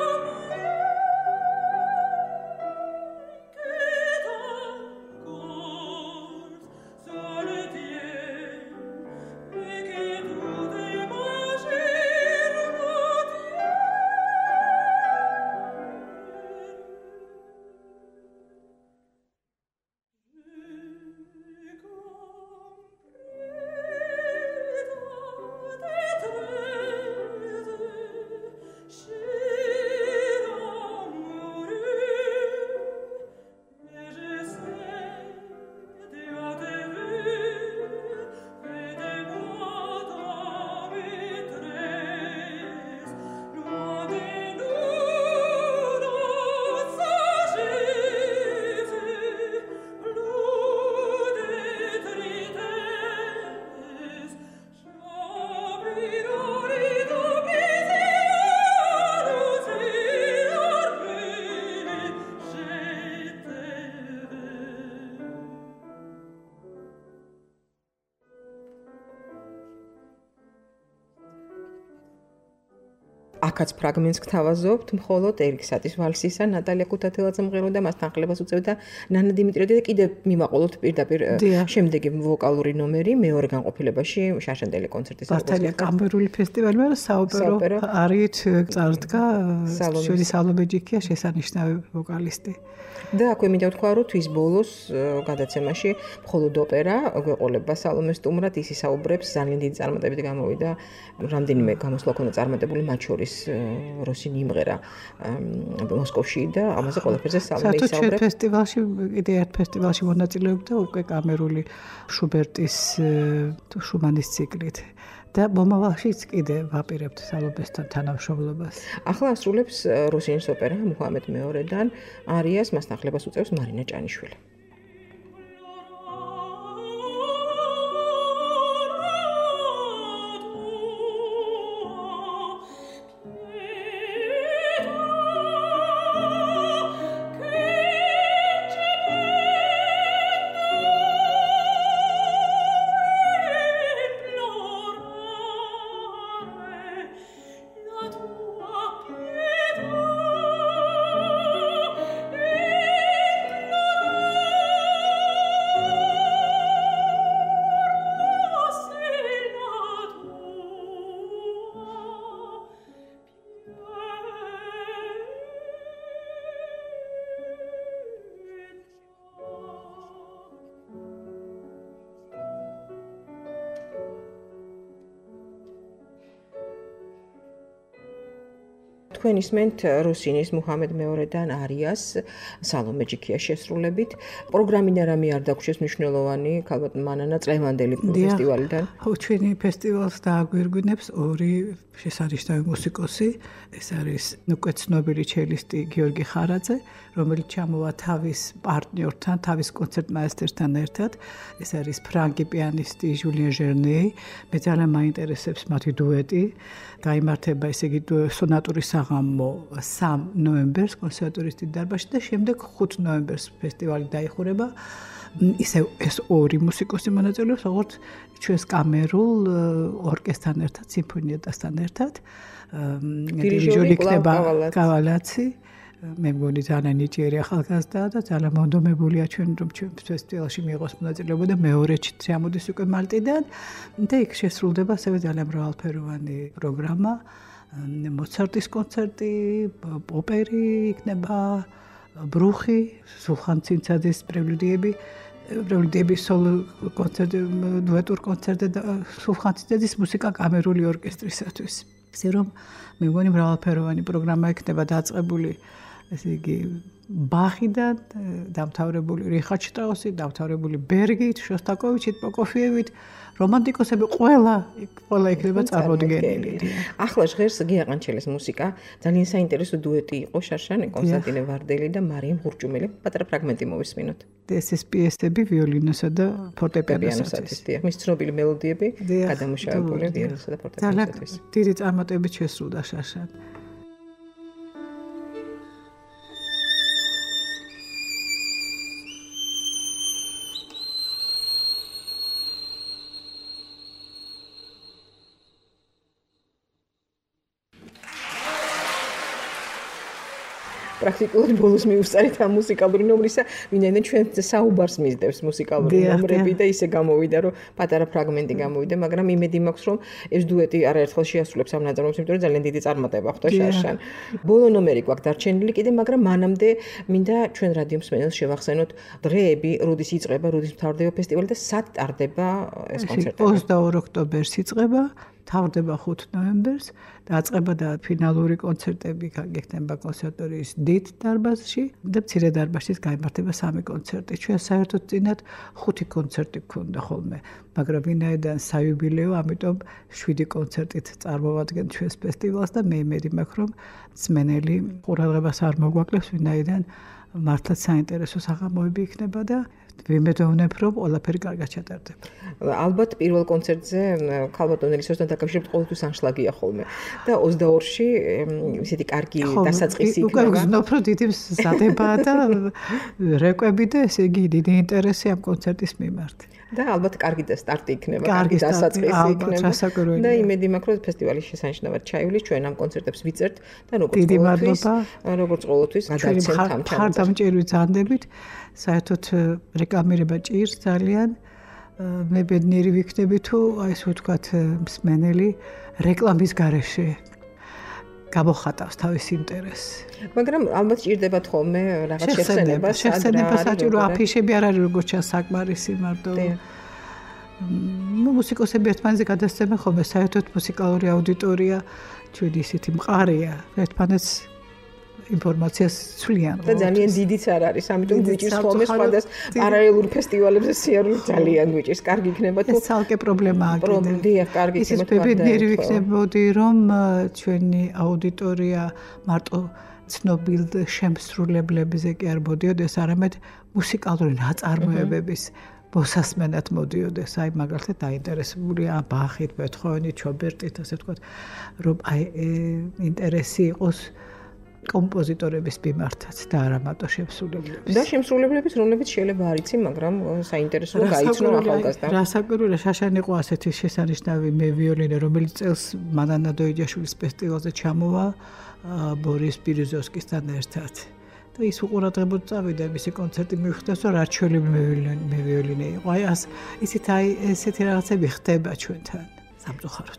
Oh აქაც ფრაგმენტს გთავაზობთ, მხოლოდ ერიკ სატის ვალსისა, ნატალია ქუთათელაძე მღეროდა, მასთან ხლებას უწევდა ნანა დიმიტრიადი და კიდევ მივაყოლოთ პირდაპირ შემდეგი ვოკალური ნომერი მეორე განყოფილებაში შარშანდელი კონცერტის ბართალია კამერული ფესტივალი, მაგრამ საოპერო არით წარდგა შვედი სალომე ჯიქია შესანიშნავი ვოკალისტი. და აქვე მინდა ვთქვა, რომ თვის ბოლოს გადაცემაში მხოლოდ ოპერა გვეყოლება სალომე სტუმრად, ის ისაუბრებს ძალიან დიდი წარმატებით გამოვიდა რამდენიმე გამოსვლა ქონდა წარმატებული, მათ შორის როსინი იმღერა მოსკოვში და ამაზე ყველაფერზე სალომე ისაუბრებს. ფესტივალში კიდე ერთ ფესტივალში მონაწილეობდა უკვე კამერული შუბერტის შუმანის ციკლით. და მომავალშიც კიდე ვაპირებთ სალომესთან თანამშრომლობას. ახლა ასრულებს როსინის ოპერა მუჰამედ მეორედან არიას, მასთან ხლებას უწევს მარინა ჭანიშვილი. თქვენ ისმენთ როსინის მუჰამედ მეორედან არიას სალომე ჯიქია შესრულებით. პროგრამინა რამე არ დაგვრჩეს მნიშვნელოვანი, ალბათ მანანა წლევანდელი ფესტივალიდან. ჩვენი ფესტივალს დააგვირგვინებს ორი შესანიშნავი მუსიკოსი. ეს არის უკვე ცნობილი ჩელისტი გიორგი ხარაძე, რომელიც ჩამოვა თავის პარტნიორთან, თავის კონცერტმაესტერთან ერთად. ეს არის ფრანგი პიანისტი ჟულიან ჟერნეი. მე ძალიან მაინტერესებს მათი დუეტი. გაიმართება ესე იგი სონატურის საღამო 3 ნოემბერს კონსერვატორიის დარბაზში და შემდეგ 5 ნოემბერს ფესტივალი დაიხურება. ისევ ეს ორი მუსიკოსი მონაწილეობს, როგორც ჩვენს კამერულ ორკესტრთან ერთად, სიმფონიეტასთან ერთად. დირიჟორი იქნება გავალაცი. მე მგონი ძალიან ნიჭიერი ახალგაზრდაა და ძალიან მონდომებულია ჩვენ რომ ჩვენ ფესტივალში მიიღოს მონაწილეობა და მეორეში ჩამოდის უკვე მალტიდან და იქ შესრულდება ასევე ძალიან მრავალფეროვანი პროგრამა. მოცარტის კონცერტი, ოპერი იქნება, ბრუხი, სულხან ცინცაძის პრელუდიების სოლო კონცერტი, დუეტურ კონცერტი და სულხან ცინცაძის მუსიკა კამერული ორკესტრისათვის. ისე რომ მე მგონი მრავალფეროვანი პროგრამა იქნება დაწყებული ესე იგი ბახიდან დამთავრებული რიხარდ შტრაუსით, დამთავრებული ბერგით, შოსტაკოვიჩით, პროკოფიევით, რომანტიკოსები ყველა იქნება წარმოდგენილი. ახლა ჟღერს გია ყანჩელის მუსიკა, ძალიან საინტერესო დუეტი იყო შარშან კონსტანტინე ვარდელი და მარიამ ღურჭუმელი. პატარა ფრაგმენტი მოვისმინოთ. ეს პიესები ვიოლინოსა და ფორტეპიანოსათვის. მის ცნობილი მელოდიები გადამუშავებული ვიოლინოსა და ფორტეპიანოსათვის. დიდი წარმატებით შესრულდა შარშან. პრაქტიკულად ბოლოს მივსწარით ამ მუსიკალური ნომრისა, ვინაიდან ჩვენ საუბარს მისდევს მუსიკალური ნომრები და ისე გამოვიდა, რომ პატარა ფრაგმენტი გამოვიდა, მაგრამ იმედი მაქვს, რომ ეს დუეტი არაერთხელ შეასრულებს ამ ნაწარმოებს, იმიტომ რომ ძალიან დიდი წარმატება ხვდა შარშან. ბოლო ნომერი გვაქვს დარჩენილი კიდე, მაგრამ მანამდე მინდა ჩვენ რადიო მსმენელს შევახსენოთ დღეები, როდის იწყება, როდის მთავრდება ფესტივალი და სად ტარდება ეს კონცერტები. 22 ოქტომბერს იწყება, თავდება 5 ნოემბერს, დაწყება და ფინალური კონცერტები გაგიხდება კონსერვატორიის დიდ დარბაზში და მცირე დარბაზშიც გაიმართება 3 კონცერტი. ჩვენ საერთოდ წინათ 5 კონცერტი გქონდა ხოლმე, მაგრამ ვინაიდან საიუბილეო, ამიტომ 7 კონცერტით წარმოვადგენთ ჩვენს ფესტივალს და მე იმედი მაქვს, რომ მსმენელი ყურადღებას არ მოგვაკლებს, ვინაიდან მართლაც საინტერესო საღამოები იქნება და ვიმედოვნებ, რომ ყველაფერი კარგად ჩატარდება. ალბათ პირველ კონცერტზე ქალბატონელის ოსთან დაკავშირებით ყოველთვის ანშლაგია ხოლმე და 22-ში ისეთი კარგი დასაწყისი იქნება. უკვე ვგზნობ, რომ დიდი მზადებაა და რეკვები და ესე იგი დიდი ინტერესი ამ კონცერტის მიმართ. და ალბათ კარგი სტარტი იქნება, კარგი დასაწყისი იქნება. და იმედი მაქვს, რომ ფესტივალი შესანიშნავად ჩაივლის, ჩვენ ამ კონცერტებს ვიწერთ და როგორც ყოველთვის გადავცემთ ამ ჩანაწერს. ხარდამჭერი ვზანდებით, საერთოდ რეკლამირება ჭირს ძალიან. მე ბედნიერი ვიქნები თუ აი ესე ვთქვათ მსმენელი რეკლამის გარეშე გამოხატავს თავის ინტერესს. მაგრამ ალბათ ჭირდებათ ხოლმე რაღაც შეხსენება საჭირო აფიშები არ არის როგორც ჩანს საკმარისი მარტო. მუსიკოსები ერთმანეთზე გადასცემენ ხოლმე საერთოდ მუსიკალური აუდიტორია ჩვენი ისეთი მყარია ერთმანეთს ინფორმაციას ცვლიან. და ძალიან დიდიც არ არის, ამიტომ გვიჭირს ხოლმე სხვადასხვა პარალელურ ფესტივალებზე სიარული ძალიან გვიჭირს. კარგი იქნება თუ ეს ცალკე პრობლემაა. პრობლემაა, კარგი იქნება თუ არ ბედნიერი ვიქნებოდი, რომ ჩვენი აუდიტორია მარტო ცნობილ შემსრულებლებზე კი არ მოდიოდეს, არამედ მუსიკალური ნაწარმოებების მოსასმენად მოდიოდეს. აი მაგალითად დაინტერესებულია ბახით, ბეთჰოვენით, ჩობერტით, ასე ვთქვათ, რომ აი ინტერესი იყოს კომპოზიტორების მიმართაც და არა მარტო შემსრულებლების. და შემსრულებლების, რომლებიც შეიძლება არ იცი, მაგრამ საინტერესო გაიცნო ახალგაზრდა. რასაკვირველია, შაშან იყო ასეთი შესანიშნავი მე ვიოლინე, რომელიც წელს მანანა დოიჯაშვილის ფესტივალზე ჩამოვა ბორის ბირიუზოვსკისთან ერთად. და ის უყურადღებოდ წავიდა მისი კონცერტი მივხვდეთ, რომ რაჩველი მე ვიოლინე იყო. აი ესეთი რაღაცები ხდება ჩვენთან. სამწუხაროდ.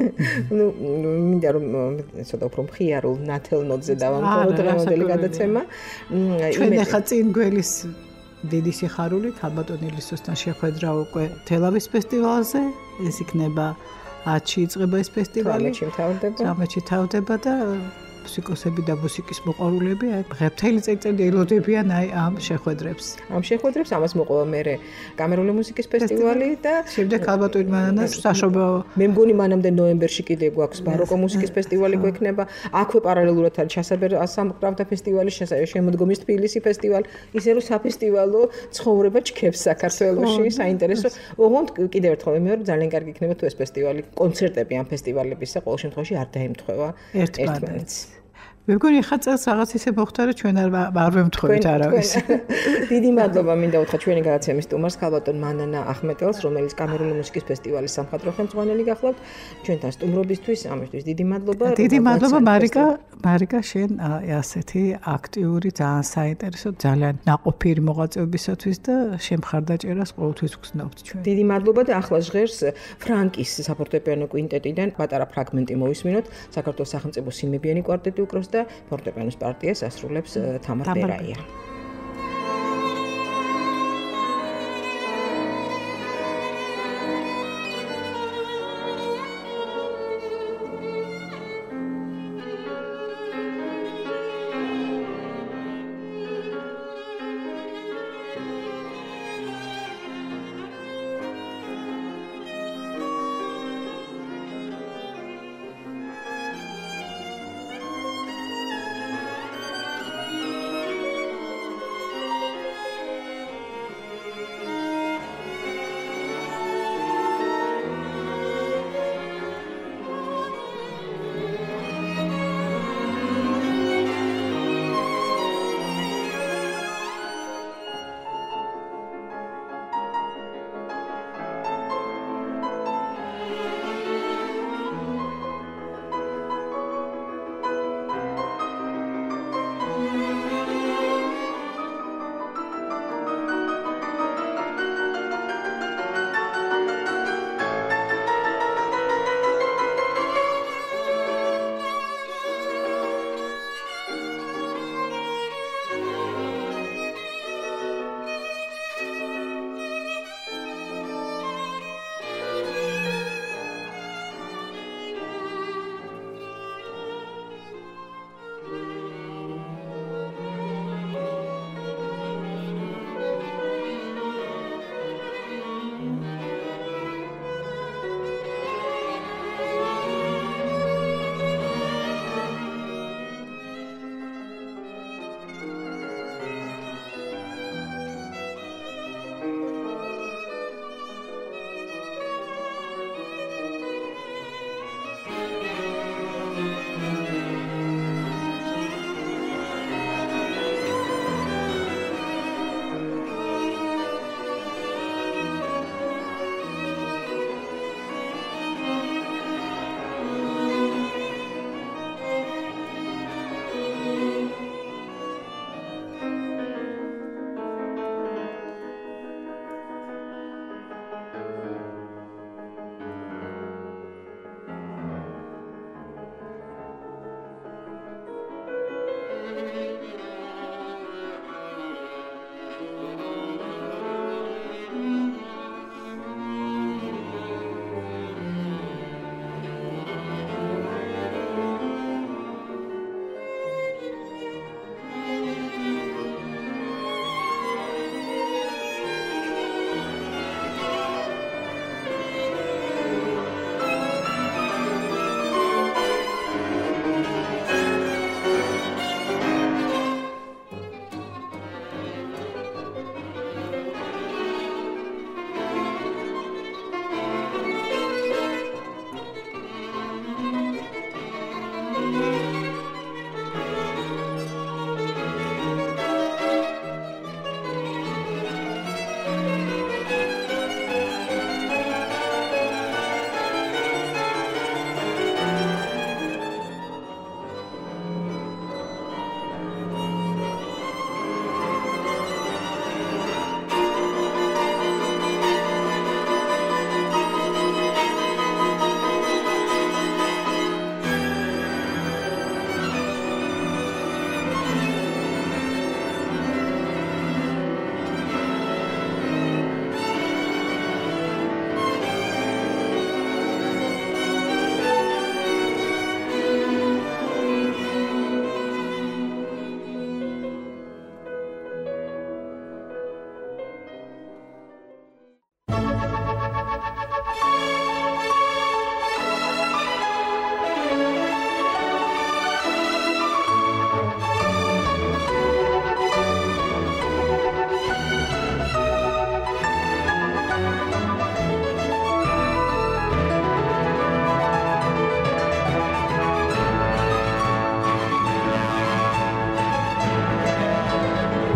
მინდა რომ ცოტა უფრო მხიარულ ნათელნოდზე დავამთავროთ დღევანდელი გადაცემა. ჩვენ ახლა წინ გველის დიდი სიხარული ქალბატონელის ოსთან შეხვედრა უკვე თელავის ფესტივალზე. ეს იქნება 10-ში იწყება ეს ფესტივალი. 13-ში თავდება და მუსიკოსები და მუსიკის მოყვარულები აი ღირთელი წელიწადი ელოდებიან აი ამ შეხვედრებს. ამას მოყვა მე კამერული მუსიკის ფესტივალი და შემდეგ ქალბატონი მანანას საშობაო. მე მგონი მანამდე ნოემბერში კიდე გვაქვს ბაროკო მუსიკის ფესტივალი გვექნება. აქვე პარალელურად არის ჩასაბერავთა ფესტივალი, შემოდგომის თბილისი ფესტივალი, ისე რომ საფესტივალო ცხოვრება ჩქებს საქართველოში, საინტერესო. ოღონდ კიდევ ერთხელ ვიმეორებ, ძალიან კარგი იქნება თუ ეს ფესტივალი, კონცერტები ამ ფესტივალებისა ყოველ შემთხვევაში არ დაემთხვევა ერთმანეთს. მე მგონი ხა წელს რაღაც ისე მოხდა რომ ჩვენ არ ვემთხვევით არავის. დიდი მადლობა მინდა უთხრა ჩვენი გადაცემის სტუმარს ქალბატონ მანანა ახმეტელს, რომელიც კამერული მუსიკის ფესტივალის სამხატვრო ხელმძღვანელი გახლავთ. ჩვენთან სტუმრობისთვის, ამისთვის დიდი მადლობა. დიდი მადლობა მარიკა შენ ასეთი აქტიური, ძალიან საინტერესო, ძალიან ნაყოფიერი მოღვაწეობისათვის და შემხარდაჭერას ყოველთვის ვგზნობთ ჩვენ. დიდი მადლობა და ახლა ჟღერს ფრანკის საფორტეპიანო კვინტეტიდან პატარა ფრაგმენტი მოვისმინოთ. საქართველოს სახელმწიფო სიმებიანი კვარტეტი უკრავს და ფორტეპიანოს პარტიას ასრულებს თამარ ბერაია.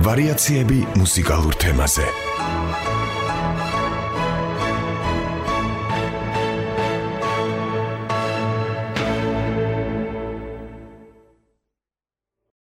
ვარიაციები მუსიკალურ თემაზე.